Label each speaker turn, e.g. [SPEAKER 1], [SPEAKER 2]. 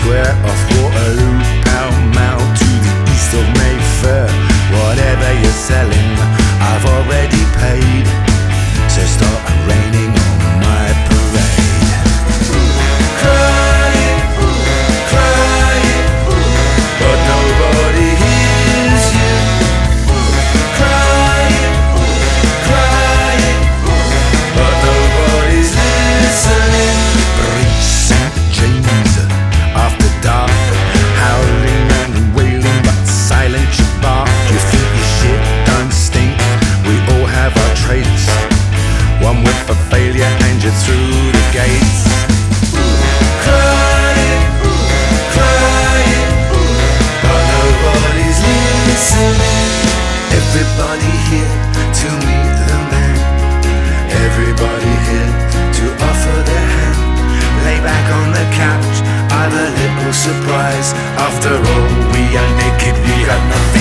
[SPEAKER 1] Square, off Waterloo, Pall Mall to the east of Mayfair. Whatever you're selling, I've already paid. So start raining on my parade. Crying, crying, but nobody hears you. Crying, crying, but nobody's listening. Bridge St. James after dark, howling and wailing, but silent you bark. You think your shit don't stink? We all have our traits. One whip for failure and you're through the gates. Crying, crying, but nobody's listening. Everybody here to meet the man. Everybody here to offer their hand. Lay back on the couch, I'm a little surprised. After all, we are naked, we got nothing.